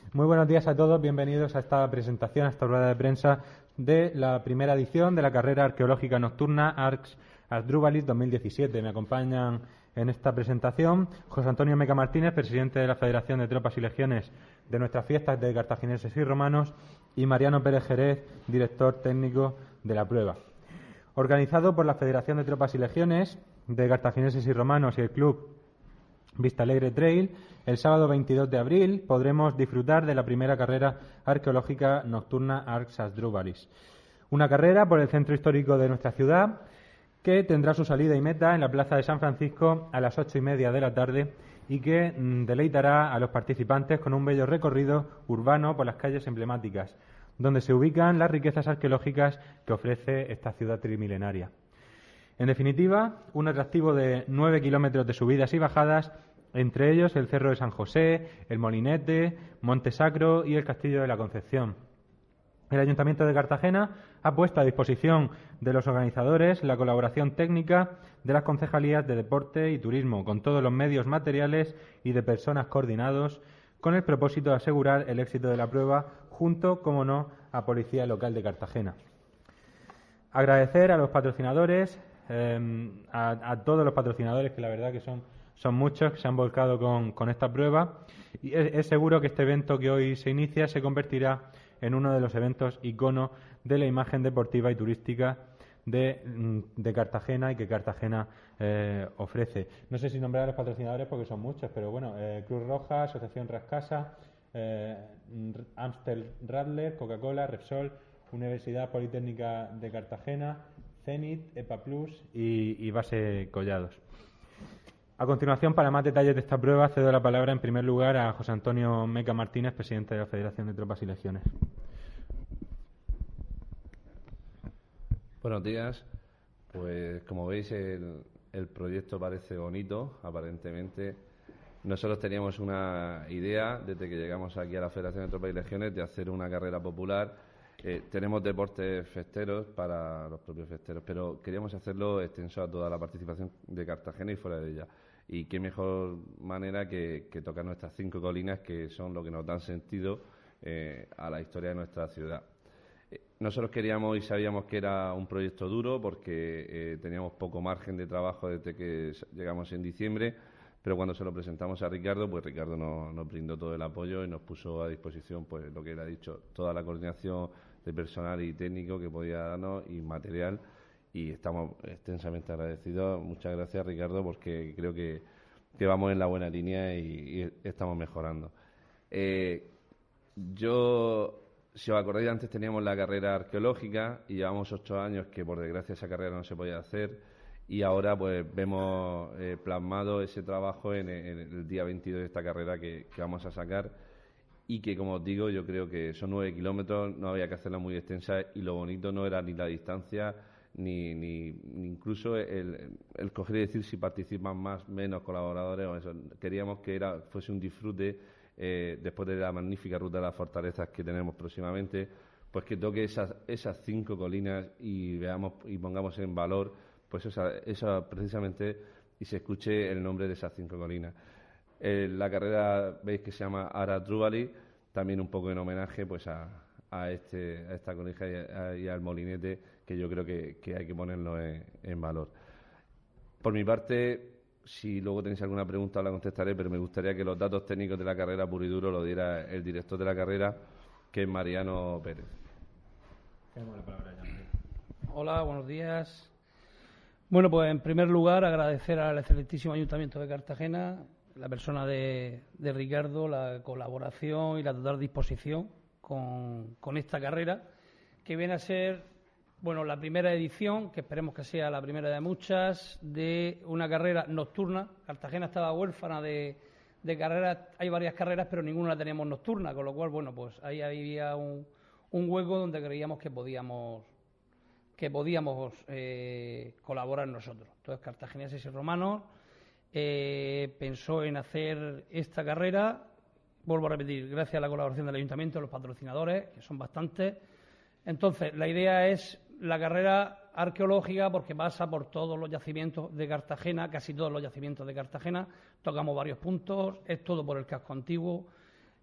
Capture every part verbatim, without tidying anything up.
Muy buenos días a todos, bienvenidos a esta presentación, a esta rueda de prensa de la primera edición de la carrera arqueológica nocturna Arcs Asdrúbalis dos mil diecisiete. Me acompañan en esta presentación José Antonio Meca Martínez, presidente de la Federación de Tropas y Legiones de nuestras fiestas de cartagineses y romanos, y Mariano Pérez Jerez, director técnico de la prueba. Organizado por la Federación de Tropas y Legiones de cartagineses y romanos y el Club Vista Alegre Trail, el sábado veintidós de abril podremos disfrutar de la primera carrera arqueológica nocturna Arcs Asdrúbalis. Una carrera por el centro histórico de nuestra ciudad que tendrá su salida y meta en la Plaza de San Francisco a las ocho y media de la tarde y que mmm, deleitará a los participantes con un bello recorrido urbano por las calles emblemáticas, donde se ubican las riquezas arqueológicas que ofrece esta ciudad trimilenaria. En definitiva, un atractivo de nueve kilómetros de subidas y bajadas, entre ellos el Cerro de San José, el Molinete, Monte Sacro y el Castillo de la Concepción. El Ayuntamiento de Cartagena ha puesto a disposición de los organizadores la colaboración técnica de las concejalías de Deporte y Turismo, con todos los medios materiales y de personas coordinados, con el propósito de asegurar el éxito de la prueba, junto, como no, a Policía Local de Cartagena. Agradecer a los patrocinadores, eh, a, a todos los patrocinadores, que la verdad que son, son muchos, que se han volcado con, con esta prueba, y es, es seguro que este evento que hoy se inicia se convertirá en uno de los eventos icono de la imagen deportiva y turística de, de Cartagena y que Cartagena eh, ofrece. No sé si nombrar a los patrocinadores porque son muchos, pero bueno, eh, Cruz Roja, Asociación Rascasa, eh, Amstel Radler, Coca-Cola, Repsol, Universidad Politécnica de Cartagena, Zenit, EPA Plus y, y Base Collados. A continuación, para más detalles de esta prueba, cedo la palabra en primer lugar a José Antonio Meca Martínez, presidente de la Federación de Tropas y Legiones. Buenos días. Pues como veis, el, el proyecto parece bonito, aparentemente. Nosotros teníamos una idea, desde que llegamos aquí a la Federación de Tropas y Legiones, de hacer una carrera popular. Eh, tenemos deportes festeros para los propios festeros, pero queríamos hacerlo extenso a toda la participación de Cartagena y fuera de ella. Y qué mejor manera que, que tocar nuestras cinco colinas, que son lo que nos dan sentido eh, a la historia de nuestra ciudad. Eh, nosotros queríamos y sabíamos que era un proyecto duro porque eh, teníamos poco margen de trabajo desde que llegamos en diciembre, pero cuando se lo presentamos a Ricardo, pues Ricardo nos, nos brindó todo el apoyo y nos puso a disposición, pues lo que él ha dicho, toda la coordinación de personal y técnico que podía darnos y material, y estamos extensamente agradecidos. Muchas gracias, Ricardo, porque creo que, que vamos en la buena línea y, y estamos mejorando. Eh, yo, si os acordáis, antes teníamos la carrera arqueológica y llevamos ocho años que por desgracia esa carrera no se podía hacer, y ahora pues vemos eh, plasmado ese trabajo en, en el día veintidós de esta carrera que, que vamos a sacar, y que, como os digo, yo creo que son nueve kilómetros, no había que hacerla muy extensa, y lo bonito no era ni la distancia ni, ni, ni incluso el, el coger y decir si participan más, menos colaboradores o eso. Queríamos que era fuese un disfrute eh, después de la magnífica ruta de las fortalezas que tenemos próximamente, pues que toque esas, esas cinco colinas y veamos y pongamos en valor pues esa, esa precisamente, y se escuche el nombre de esas cinco colinas. Eh, la carrera, veis que se llama Arcs Asdrúbalis, también un poco en homenaje pues a, a, este, a esta colina y, a, y al molinete, que yo creo que, que hay que ponerlo en, en valor. Por mi parte, si luego tenéis alguna pregunta la contestaré, pero me gustaría que los datos técnicos de la carrera puro y duro lo diera el director de la carrera, que es Mariano Pérez. Tenemos la palabra ya. Hola, buenos días. Bueno, pues en primer lugar agradecer al excelentísimo Ayuntamiento de Cartagena, la persona de, de Ricardo, la colaboración y la total disposición con, con esta carrera, que viene a ser, bueno, la primera edición, que esperemos que sea la primera de muchas, de una carrera nocturna. Cartagena estaba huérfana de, de carreras, hay varias carreras, pero ninguna la teníamos nocturna, con lo cual, bueno, pues ahí había un, un hueco donde creíamos que podíamos que podíamos eh, colaborar nosotros. Entonces, cartagineses y romanos eh, pensó en hacer esta carrera, vuelvo a repetir, gracias a la colaboración del Ayuntamiento, los patrocinadores, que son bastantes. Entonces, la idea es la carrera arqueológica porque pasa por todos los yacimientos de Cartagena, casi todos los yacimientos de Cartagena, tocamos varios puntos, es todo por el casco antiguo.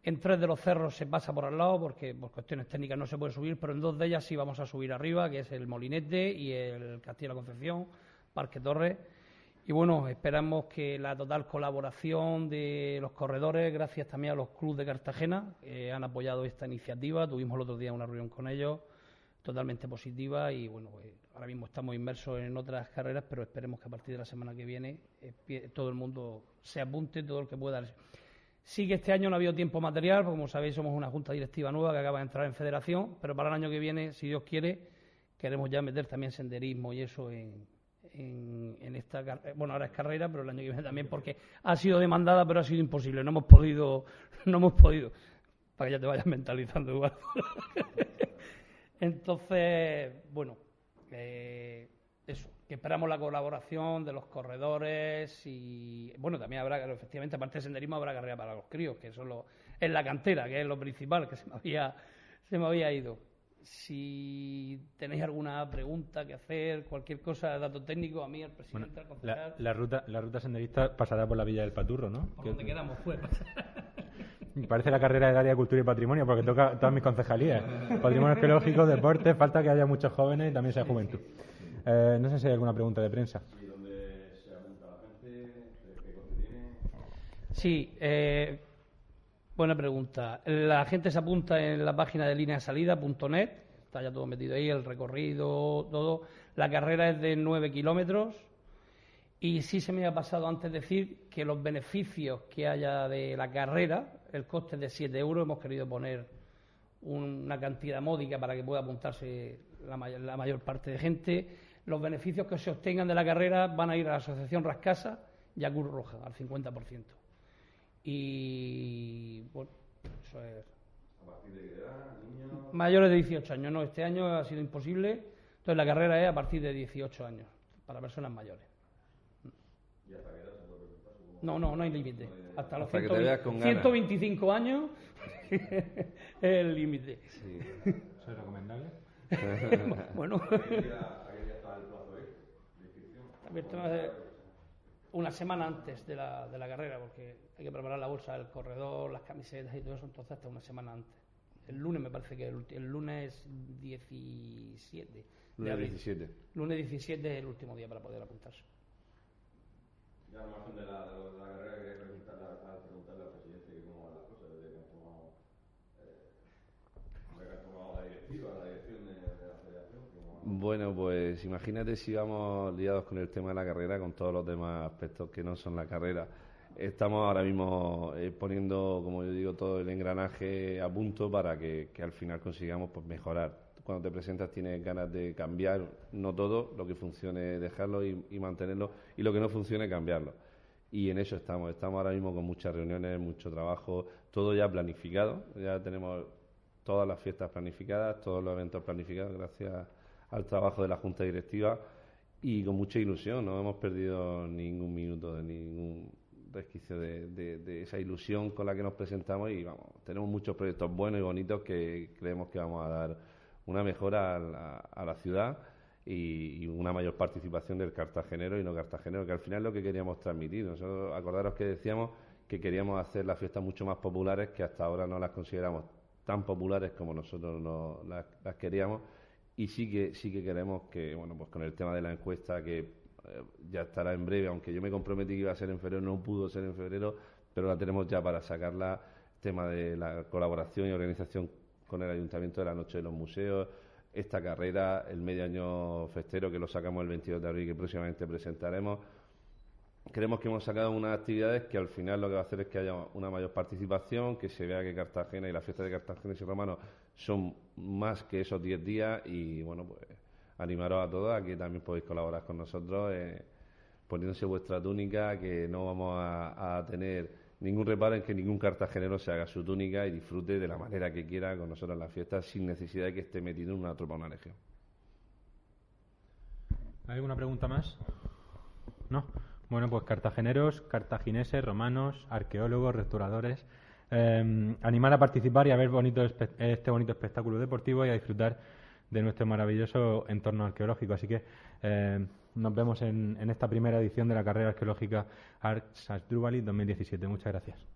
En tres de los cerros se pasa por al lado porque por cuestiones técnicas no se puede subir, pero en dos de ellas sí vamos a subir arriba, que es el Molinete y el Castillo de la Concepción, Parque Torres. Y bueno, esperamos que la total colaboración de los corredores, gracias también a los clubes de Cartagena, que han apoyado esta iniciativa. Tuvimos el otro día una reunión con ellos, totalmente positiva, y bueno, pues ahora mismo estamos inmersos en otras carreras, pero esperemos que a partir de la semana que viene eh, todo el mundo se apunte, todo el que pueda. Sí que este año no ha habido tiempo material, porque como sabéis somos una junta directiva nueva que acaba de entrar en federación, pero para el año que viene, si Dios quiere, queremos ya meter también senderismo y eso en, en, en esta carrera. Bueno, ahora es carrera, pero el año que viene también, porque ha sido demandada, pero ha sido imposible. No hemos podido, no hemos podido, para que ya te vayas mentalizando igual. Entonces, bueno, eh, eso, que esperamos la colaboración de los corredores y, bueno, también habrá, efectivamente, aparte de senderismo, habrá carrera para los críos, que eso es, lo, es la cantera, que es lo principal, que se me había, se me había ido. Si tenéis alguna pregunta que hacer, cualquier cosa, dato técnico, a mí, al presidente, bueno, al concejal... La, la, ruta, la ruta senderista pasará por la Villa del Paturro, ¿no? Por que donde quedamos, fue. Me parece la carrera del área de cultura y patrimonio, porque toca todas mis concejalías. Patrimonio arqueológico, deporte, falta que haya muchos jóvenes y también sea juventud. Eh, no sé si hay alguna pregunta de prensa. ¿Y dónde se apunta la gente? ¿Qué coste tiene? Sí, eh, buena pregunta. La gente se apunta en la página de lineasalida punto net, está ya todo metido ahí, el recorrido, todo. La carrera es de nueve kilómetros. Y sí se me ha pasado antes decir que los beneficios que haya de la carrera, el coste es de siete euros, hemos querido poner una cantidad módica para que pueda apuntarse la mayor, la mayor parte de gente. Los beneficios que se obtengan de la carrera van a ir a la Asociación Rascasa y a Cruz Roja, al cincuenta por ciento. Y bueno, eso es. ¿A partir de qué edad, niños? Mayores de dieciocho años, no, este año ha sido imposible. Entonces la carrera es a partir de dieciocho años, para personas mayores. ¿Y hasta qué edad se puede presentar? No, no, no hay límite. Hasta los Hasta que te veas con ganas. ciento veinticinco años es el límite. Sí. ¿Eso es recomendable? Bueno, ¿A qué día, a qué día está el plazo de inscripción? abierto hace una semana antes de la, de la carrera, porque hay que preparar la bolsa del corredor, las camisetas y todo eso, entonces hasta una semana antes. El lunes me parece que el, el lunes diecisiete. de Lunes abril. diecisiete. Lunes diecisiete es el último día para poder apuntarse. Ya al margen de la, de la carrera, quería preguntarle a, preguntarle al presidente que cómo van las cosas desde que han tomado, eh, desde que han tomado la directiva, la dirección de, de la federación. Bueno, pues imagínate si vamos liados con el tema de la carrera, con todos los demás aspectos que no son la carrera. Estamos ahora mismo eh, poniendo, como yo digo, todo el engranaje a punto para que, que al final consigamos pues, mejorar. Cuando te presentas tienes ganas de cambiar, no todo, lo que funcione dejarlo y, y mantenerlo, y lo que no funcione cambiarlo. Y en eso estamos, estamos ahora mismo con muchas reuniones, mucho trabajo, todo ya planificado, ya tenemos todas las fiestas planificadas, todos los eventos planificados gracias al trabajo de la Junta Directiva y con mucha ilusión, no hemos perdido ningún minuto de ningún resquicio de, de, de esa ilusión con la que nos presentamos y vamos, tenemos muchos proyectos buenos y bonitos que creemos que vamos a dar una mejora a la, a la ciudad y, y una mayor participación del cartagenero y no cartagenero, que al final es lo que queríamos transmitir. Nosotros, acordaros que decíamos que queríamos hacer las fiestas mucho más populares, que hasta ahora no las consideramos tan populares como nosotros no, las, las queríamos, y sí que sí que queremos que, bueno, pues con el tema de la encuesta, que eh, ya estará en breve, aunque yo me comprometí que iba a ser en febrero, no pudo ser en febrero, pero la tenemos ya para sacarla, tema de la colaboración y organización con el Ayuntamiento de la Noche de los Museos, esta carrera, el medio año festero que lo sacamos el veintidós de abril, que próximamente presentaremos. Creemos que hemos sacado unas actividades que al final lo que va a hacer es que haya una mayor participación, que se vea que Cartagena y la fiesta de Cartagena y Sierra Romano son más que esos diez días y, bueno, pues animaros a todos a que también podéis colaborar con nosotros eh, poniéndose vuestra túnica, que no vamos a, a tener ningún reparo en que ningún cartagenero se haga su túnica y disfrute de la manera que quiera con nosotros en la fiesta sin necesidad de que esté metido en una tropa o una legión. ¿Hay alguna pregunta más? ¿No? Bueno, pues cartageneros, cartagineses, romanos, arqueólogos, restauradores, eh, animar a participar y a ver bonito este bonito espectáculo deportivo y a disfrutar de nuestro maravilloso entorno arqueológico. Así que eh, nos vemos en, en esta primera edición de la carrera arqueológica Arcs Asdrúbal dos mil diecisiete. Muchas gracias.